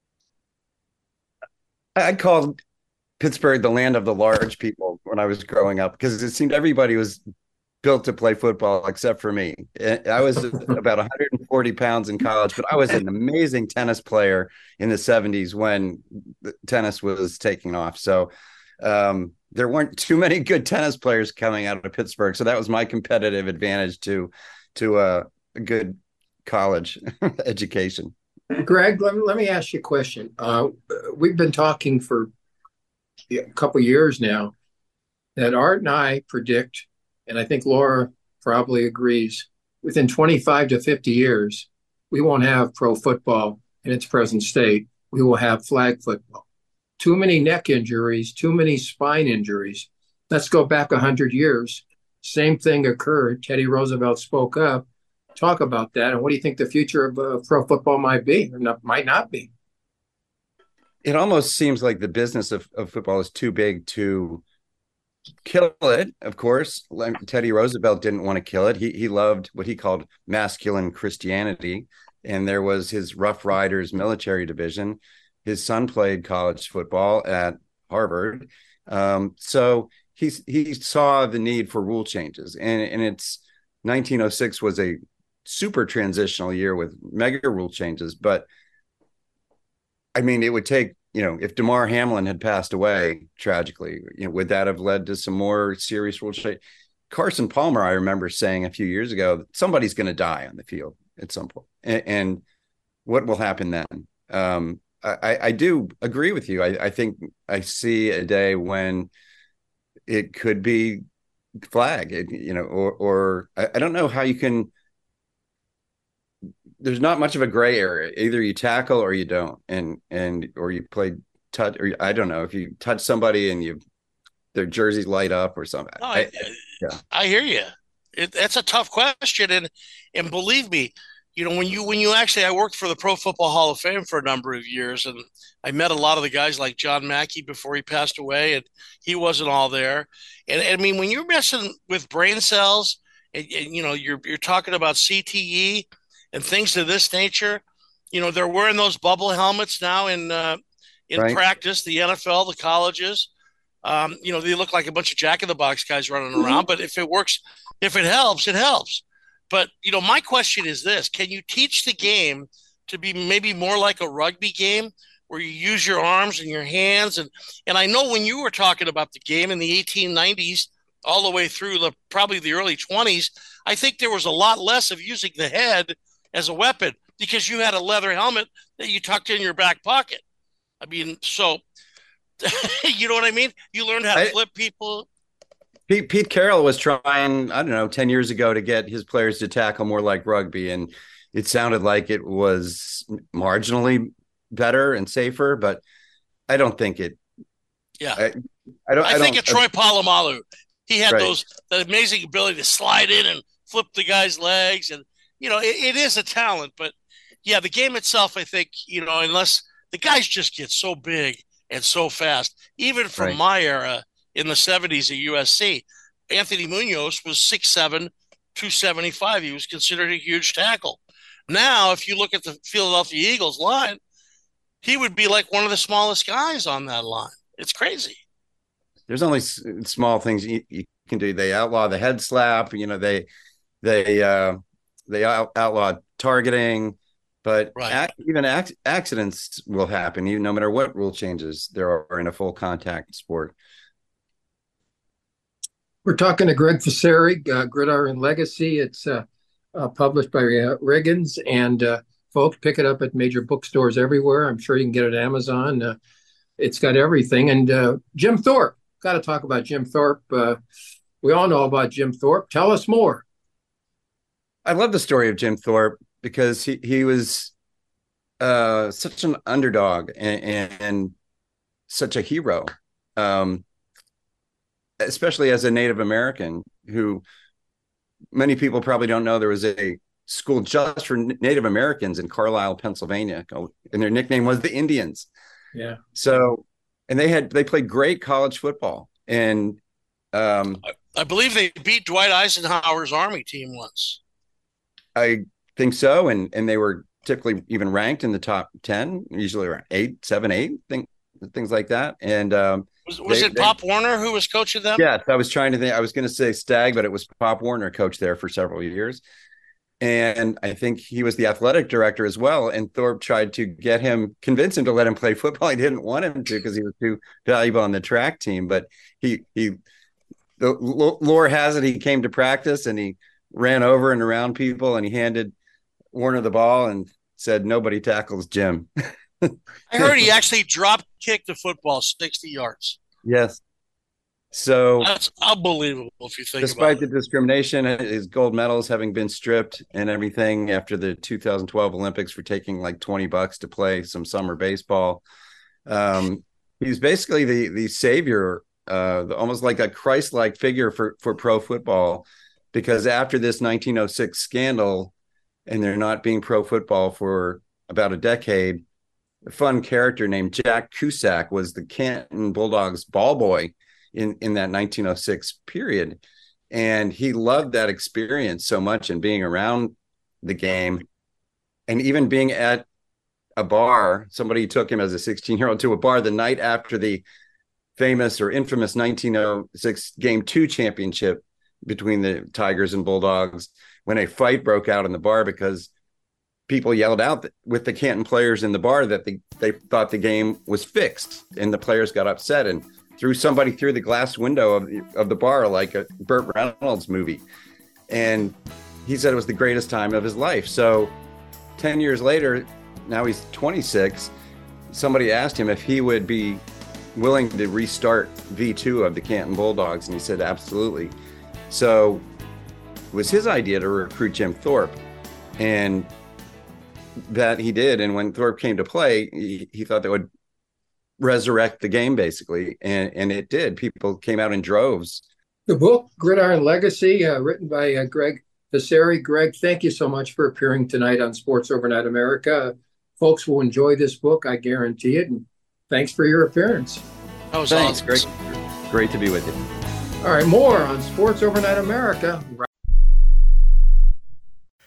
I called Pittsburgh the land of the large people when I was growing up, because it seemed everybody was built to play football except for me. I was about one hundred forty pounds in college, but I was an amazing tennis player in the seventies when tennis was taking off. So um, there weren't too many good tennis players coming out of Pittsburgh. So that was my competitive advantage to, to uh, a good college education. Greg, let me, let me ask you a question. Uh, we've been talking for a couple of years now that Art and I predict, and I think Laura probably agrees, within twenty-five to fifty years, we won't have pro football in its present state. We will have flag football. Too many neck injuries, too many spine injuries. Let's go back one hundred years. Same thing occurred. Teddy Roosevelt spoke up. Talk about that. And what do you think the future of uh, pro football might be or not, might not be? It almost seems like the business of, of football is too big to kill it. Of course, Teddy Roosevelt didn't want to kill it. He he loved what he called masculine Christianity, and there was his Rough Riders military division. His son played college football at Harvard, um, so he he saw the need for rule changes, and and it's nineteen oh six was a super transitional year with mega rule changes. But I mean, it would take, you know, if DeMar Hamlin had passed away tragically, you know, would that have led to some more serious rule change? Carson Palmer, I remember saying a few years ago, somebody's going to die on the field at some point. And, and what will happen then? Um, I, I do agree with you. I, I think I see a day when it could be flag, it, you know, or, or I, I don't know how you can. There's not much of a gray area. Either you tackle or you don't, and and or you play touch, or I don't know if you touch somebody and you their jerseys light up or something. No, I, I, yeah. I hear you. It, that's a tough question, and and believe me, you know when you when you actually I worked for the Pro Football Hall of Fame for a number of years, and I met a lot of the guys like John Mackey before he passed away, and he wasn't all there. And, and I mean, when you're messing with brain cells and, and you know, you're you're talking about C T E and things of this nature. You know, they're wearing those bubble helmets now in uh, in right. practice. The N F L, the colleges, um, you know, they look like a bunch of Jack in the Box guys running mm-hmm. around. But if it works, if it helps, it helps. But you know, my question is this: can you teach the game to be maybe more like a rugby game, where you use your arms and your hands? And and I know when you were talking about the game in the eighteen nineties all the way through the probably the early twenties, I think there was a lot less of using the head as a weapon because you had a leather helmet that you tucked in your back pocket. I mean, so you know what I mean? You learned how to I, flip people. Pete, Pete Carroll was trying, I don't know, ten years ago to get his players to tackle more like rugby, and it sounded like it was marginally better and safer, but I don't think it. Yeah, I, I don't. I, I think don't, of Troy Polamalu. He had right. those that amazing ability to slide in and flip the guy's legs, and you know it, it is a talent. But yeah, the game itself, I think, you know, unless the guys just get so big and so fast, even from right. my era in the seventies at U S C, Anthony Munoz was six seven, two seventy-five. He was considered a huge tackle. Now, if you look at the Philadelphia Eagles line, he would be like one of the smallest guys on that line. It's crazy. There's only s- small things you, you can do. They outlaw the head slap. You know, they they uh, they out, outlaw targeting, but right. ac- even ac- accidents will happen, even no matter what rule changes there are in a full contact sport. We're talking to Greg Faseri, uh, Gridiron Legacy. It's uh, uh, published by uh, Riggins, and uh, folks, pick it up at major bookstores everywhere. I'm sure you can get it at Amazon. Uh, it's got everything. And uh, Jim Thorpe, got to talk about Jim Thorpe. Uh, we all know about Jim Thorpe. Tell us more. I love the story of Jim Thorpe because he, he was uh, such an underdog and, and, and such a hero. Um, especially as a Native American, who many people probably don't know there was a school just for Native Americans in Carlisle, Pennsylvania, and their nickname was the Indians. Yeah. So, and they had, they played great college football. And um, I, I believe they beat Dwight Eisenhower's Army team once. I think so. And, and they were typically even ranked in the top ten, usually around eight, seven, eight, thing, things like that. And, um, Was, was they, it Pop they, Warner who was coaching them? Yes, I was trying to think. I was going to say Stagg, but it was Pop Warner coached there for several years. And I think he was the athletic director as well. And Thorpe tried to get him, convince him to let him play football. He didn't want him to because he was too valuable on the track team. But he, he, the lore has it, he came to practice and he ran over and around people and he handed Warner the ball and said, "Nobody tackles Jim." I heard he actually drop kicked the football sixty yards. Yes. So that's unbelievable if you think despite about the it. discrimination, his gold medals having been stripped and everything after the two thousand twelve Olympics for taking like twenty bucks to play some summer baseball. Um, he's basically the, the savior, uh, almost like a Christ-like figure for, for pro football, because after this nineteen oh six scandal and they're not being pro football for about a decade, a fun character named Jack Cusack was the Canton Bulldogs ball boy in, in that nineteen oh six period. And he loved that experience so much and being around the game and even being at a bar. Somebody took him as a sixteen year old to a bar the night after the famous or infamous nineteen oh six game two championship between the Tigers and Bulldogs, when a fight broke out in the bar because people yelled out with the Canton players in the bar that they, they thought the game was fixed, and the players got upset and threw somebody through the glass window of the, of the bar like a Burt Reynolds movie. And he said it was the greatest time of his life. So ten years later, now he's twenty-six, somebody asked him if he would be willing to restart V two of the Canton Bulldogs, and he said absolutely. So it was his idea to recruit Jim Thorpe, and that he did. And when Thorpe came to play, he, he thought that would resurrect the game, basically. And, and it did. People came out in droves. The book, Gridiron Legacy, uh, written by uh, Greg Faseri. Greg, thank you so much for appearing tonight on Sports Overnight America. Folks will enjoy this book, I guarantee it. And thanks for your appearance. That was Thanks. awesome. Great, great to be with you. All right, more on Sports Overnight America.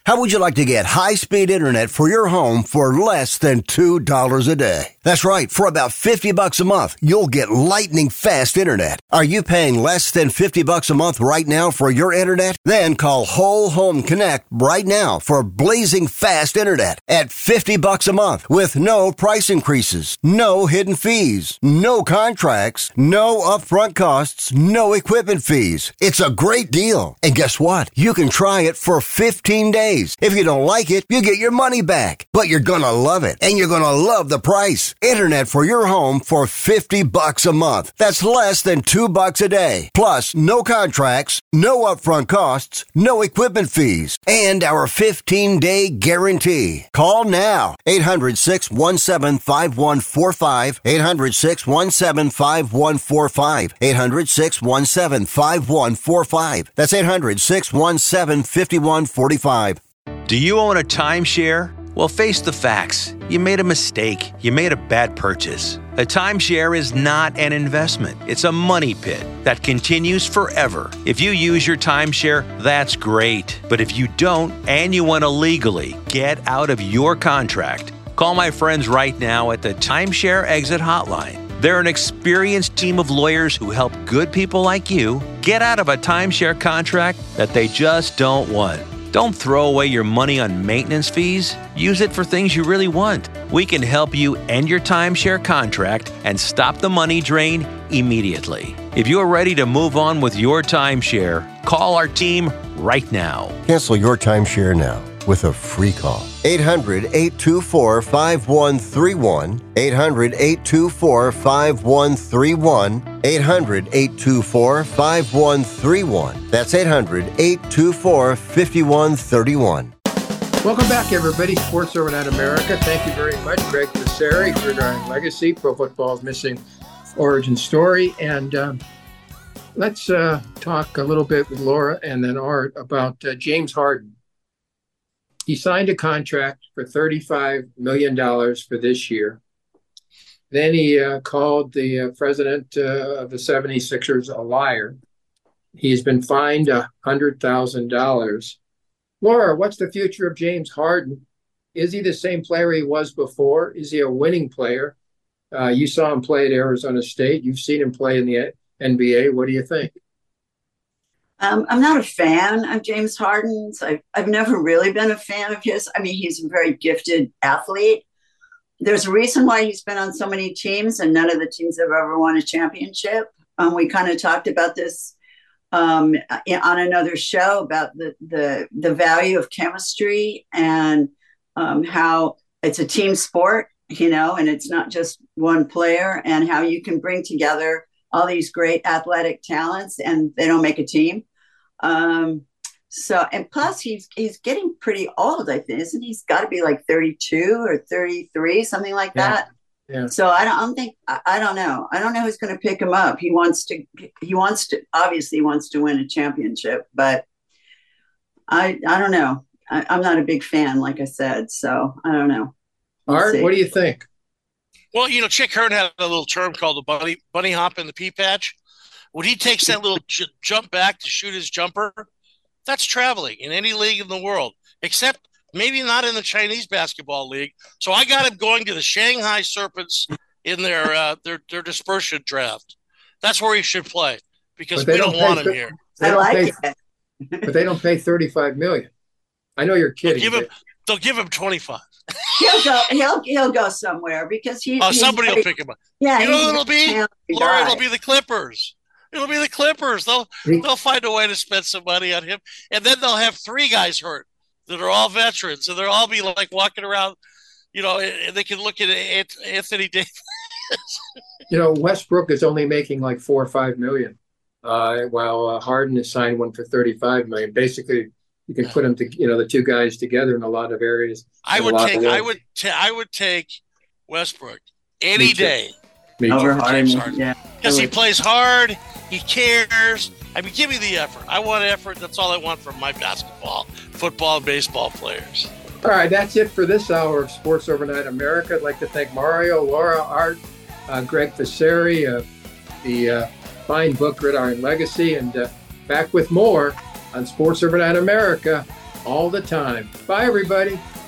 How would you like to get high-speed internet for your home for less than two dollars a day? That's right. For about fifty bucks a month, you'll get lightning fast internet. Are you paying less than fifty bucks a month right now for your internet? Then call Whole Home Connect right now for blazing fast internet at fifty bucks a month with no price increases, no hidden fees, no contracts, no upfront costs, no equipment fees. It's a great deal. And guess what? You can try it for fifteen days. If you don't like it, you get your money back. But you're gonna love it, and you're gonna love the price. Internet for your home for fifty bucks a month. That's less than two bucks a day. Plus, no contracts, no upfront costs, no equipment fees, and our fifteen-day guarantee. Call now. eight hundred, six one seven, five one four five. eight hundred, six one seven, five one four five. eight hundred, six one seven, five one four five. That's eight hundred, six one seven, five one four five. Do you own a timeshare? Well, face the facts. You made a mistake. You made a bad purchase. A timeshare is not an investment. It's a money pit that continues forever. If you use your timeshare, that's great. But if you don't, and you want to legally get out of your contract, call my friends right now at the Timeshare Exit Hotline. They're an experienced team of lawyers who help good people like you get out of a timeshare contract that they just don't want. Don't throw away your money on maintenance fees. Use it for things you really want. We can help you end your timeshare contract and stop the money drain immediately. If you're ready to move on with your timeshare, call our team right now. Cancel your timeshare now with a free call. eight hundred, eight two four, five one three one. eight hundred, eight two four, five one three one. eight hundred, eight two four, five one three one. That's eight hundred, eight two four, five one three one. Welcome back, everybody. Sports Overnight America. Thank you very much, Greg Passeri, Gridiron Legacy, Pro Football's Missing Origin Story. And um, let's uh, talk a little bit with Laura and then Art about uh, James Harden. He signed a contract for thirty-five million dollars for this year. Then he uh, called the uh, president uh, of the seventy-sixers a liar. He has been fined one hundred thousand dollars. Laura, what's the future of James Harden? Is he the same player he was before? Is he a winning player? Uh, you saw him play at Arizona State. You've seen him play in the N B A. What do you think? Um, I'm not a fan of James Harden. So I've, I've never really been a fan of his. I mean, he's a very gifted athlete. There's a reason why he's been on so many teams, and none of the teams have ever won a championship. Um, we kind of talked about this um, on another show about the the, the value of chemistry and um, how it's a team sport, you know, and it's not just one player, and how you can bring together all these great athletic talents and they don't make a team. Um, so, and plus he's, he's getting pretty old, I think, isn't he? He's got to be like thirty-two or thirty-three, something like Yeah. that. Yeah. So I don't, I don't think, I, I don't know. I don't know who's going to pick him up. He wants to, he wants to, obviously wants to win a championship, but I, I don't know. I, I'm not a big fan, like I said. So I don't know. We'll Art, see. what do you think? Well, you know, Chick Hearn had a little term called the bunny bunny hop in the pea patch. When he takes that little j- jump back to shoot his jumper, that's traveling in any league in the world, except maybe not in the Chinese basketball league. So I got him going to the Shanghai Serpents in their uh, their their dispersion draft. That's where he should play because But they we don't, don't want pay him here. They I don't like pay- it. But they don't pay thirty-five million dollars. I know you're They'll kidding. give him but- they'll give him twenty-five. He'll go, he'll, he'll go somewhere because he, Oh, he's somebody will very- pick him up. Yeah. You know he's who a it'll be? talented Laura, guy. it'll be the Clippers. It'll be the Clippers. They'll they'll find a way to spend some money on him, and then they'll have three guys hurt that are all veterans, and they'll all be like walking around. You know, and they can look at Ant- Anthony Davis. You know, Westbrook is only making like four or five million, uh, while uh, Harden has signed one for thirty-five million. Basically, you can put them to, you know, the two guys together in a lot of areas. I in a would lot of take. ways. I would. Ta- I would take Westbrook any Me too. day Me too. Over over Harden, James Harden yeah. because I he would- plays hard. He cares. I mean, give me the effort. I want effort. That's all I want from my basketball, football, and baseball players. All right, that's it for this hour of Sports Overnight America. I'd like to thank Mario, Laura, Art, uh, Greg Passeri, uh, the uh, fine book Gridiron Legacy, and uh, back with more on Sports Overnight America all the time. Bye, everybody.